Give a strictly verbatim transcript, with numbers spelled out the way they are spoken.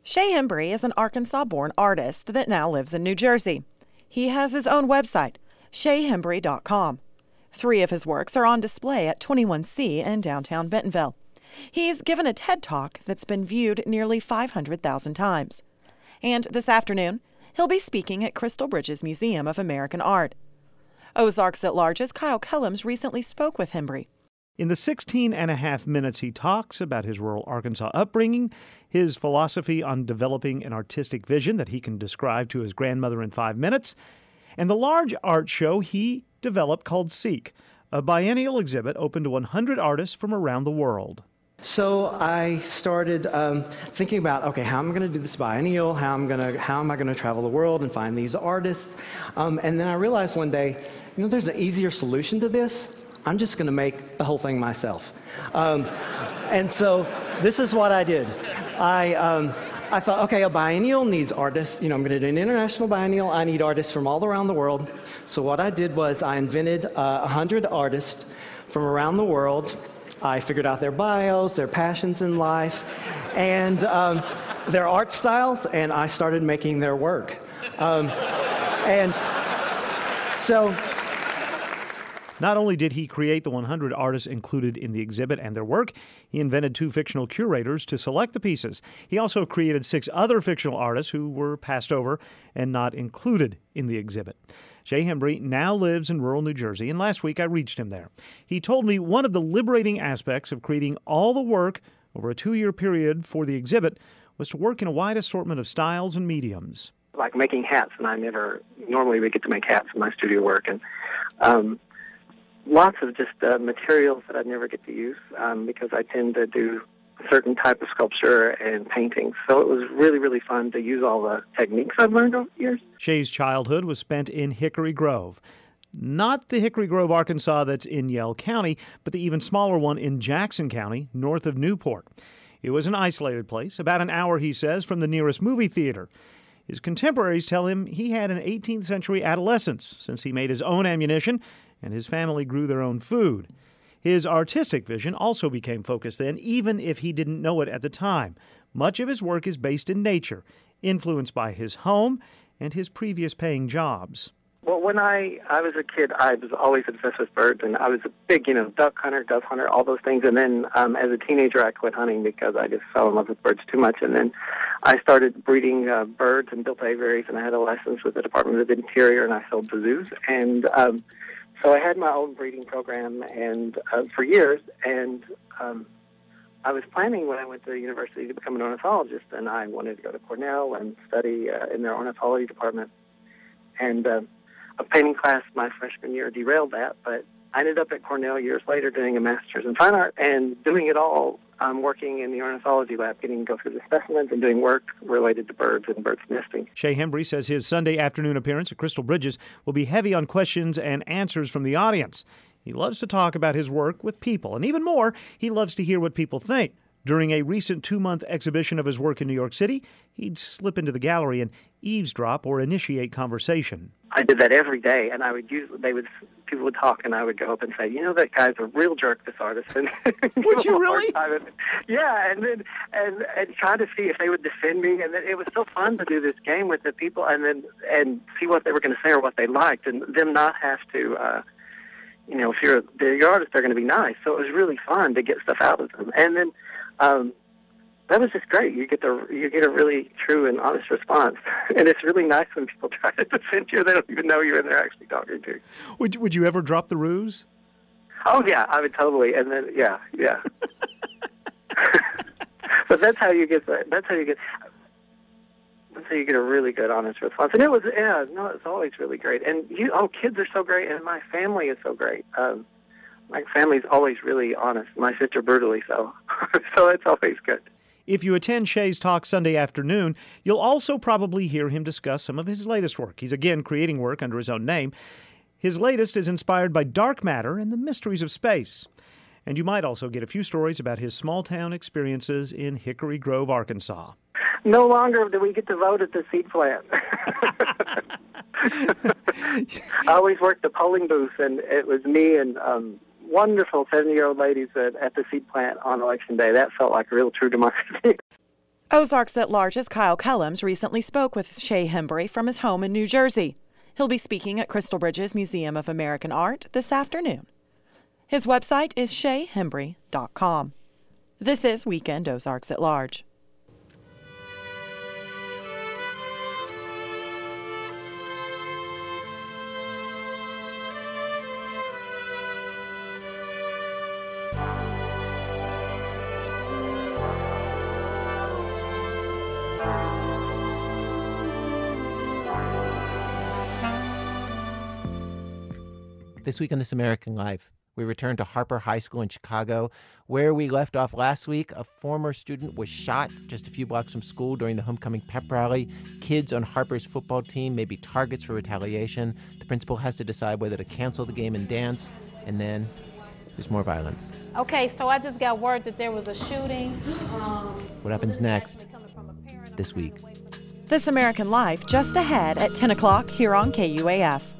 Shay Hembree is an Arkansas-born artist that now lives in New Jersey. He has his own website, shay hembree dot com. Three of his works are on display at twenty-one C in downtown Bentonville. He's given a TED Talk that's been viewed nearly five hundred thousand times. And this afternoon, he'll be speaking at Crystal Bridges Museum of American Art. Ozarks at Large's Kyle Kellums recently spoke with Hembree. In the sixteen and a half minutes, he talks about his rural Arkansas upbringing, his philosophy on developing an artistic vision that he can describe to his grandmother in five minutes, and the large art show he developed called Seek, a biennial exhibit open to one hundred artists from around the world. So I started um, thinking about, okay, how am I going to do this biennial? How am going to, how am I going to travel the world and find these artists? Um, and then I realized one day, you know, there's an easier solution to this. I'm just going to make the whole thing myself. Um, and so this is what I did. I um, I thought, okay, a biennial needs artists. You know, I'm going to do an international biennial. I need artists from all around the world. So what I did was I invented uh, one hundred artists from around the world. I figured out their bios, their passions in life, and um, their art styles, and I started making their work. Um, and so... Not only did he create the one hundred artists included in the exhibit and their work, he invented two fictional curators to select the pieces. He also created six other fictional artists who were passed over and not included in the exhibit. Shay Hembree now lives in rural New Jersey, and last week I reached him there. He told me one of the liberating aspects of creating all the work over a two-year period for the exhibit was to work in a wide assortment of styles and mediums. Like making hats, and I never normally we get to make hats in my studio work, and um, lots of just uh, materials that I never get to use um, because I tend to do a certain type of sculpture and painting. So it was really, really fun to use all the techniques I've learned over the years. Shay's childhood was spent in Hickory Grove. Not the Hickory Grove, Arkansas that's in Yell County, but the even smaller one in Jackson County, north of Newport. It was an isolated place, about an hour, he says, from the nearest movie theater. His contemporaries tell him he had an eighteenth century adolescence since he made his own ammunition and his family grew their own food. His artistic vision also became focused then, even if he didn't know it at the time. Much of his work is based in nature, influenced by his home and his previous paying jobs. Well, when I, I was a kid, I was always obsessed with birds, and I was a big, you know, duck hunter, dove hunter, all those things. And then um, as a teenager, I quit hunting because I just fell in love with birds too much. And then I started breeding uh, birds and built aviaries, and I had a license with the Department of the Interior, and I sold to zoos. And um, so I had my own breeding program and uh, for years, and um, I was planning when I went to the university to become an ornithologist, and I wanted to go to Cornell and study uh, in their ornithology department. And uh, a painting class my freshman year derailed that, but I ended up at Cornell years later doing a master's in fine art and doing it all, um, working in the ornithology lab, getting to go through the specimens and doing work related to birds and birds nesting. Shay Hembree says his Sunday afternoon appearance at Crystal Bridges will be heavy on questions and answers from the audience. He loves to talk about his work with people, and even more, he loves to hear what people think. During a recent two-month exhibition of his work in New York City, he'd slip into the gallery and eavesdrop or initiate conversation. I did that every day, and I would usually, they would, people would talk, and I would go up and say, you know, that guy's a real jerk, this artist. And would you really? And, yeah, and then and and try to see if they would defend me, and then it was so fun to do this game with the people, and then and see what they were going to say or what they liked, and them not have to. Uh, you know, if you're they're your artist, they're going to be nice. So it was really fun to get stuff out of them, and then. Um, that was just great. You get the you get a really true and honest response, and it's really nice when people try to defend you. They don't even know you, and they're actually talking to you. Would Would you ever drop the ruse? Oh yeah, I would totally. And then yeah, yeah. But that's how you get the. That's how you get. That's how you get a really good, honest response. And it was yeah, no, it's always really great. And you, oh, kids are so great, and my family is so great. Um, My family's always really honest. My sister brutally so. So it's always good. If you attend Shay's talk Sunday afternoon, you'll also probably hear him discuss some of his latest work. He's again creating work under his own name. His latest is inspired by dark matter and the mysteries of space. And you might also get a few stories about his small-town experiences in Hickory Grove, Arkansas. No longer do we get to vote at the seed plant. I always worked the polling booth, and it was me and um, wonderful seventy-year-old ladies at, at the seed plant on Election Day. That felt like a real true democracy. Ozarks at Large's Kyle Kellums recently spoke with Shay Hembree from his home in New Jersey. He'll be speaking at Crystal Bridges Museum of American Art this afternoon. His website is shay hembree dot com. This is Weekend Ozarks at Large. This week on This American Life, we return to Harper High School in Chicago. Where we left off last week, a former student was shot just a few blocks from school during the homecoming pep rally. Kids on Harper's football team may be targets for retaliation. The principal has to decide whether to cancel the game and dance, and then there's more violence. Okay, so I just got word that there was a shooting. Um, what happens next this week? This American Life just ahead at ten o'clock here on K U A F.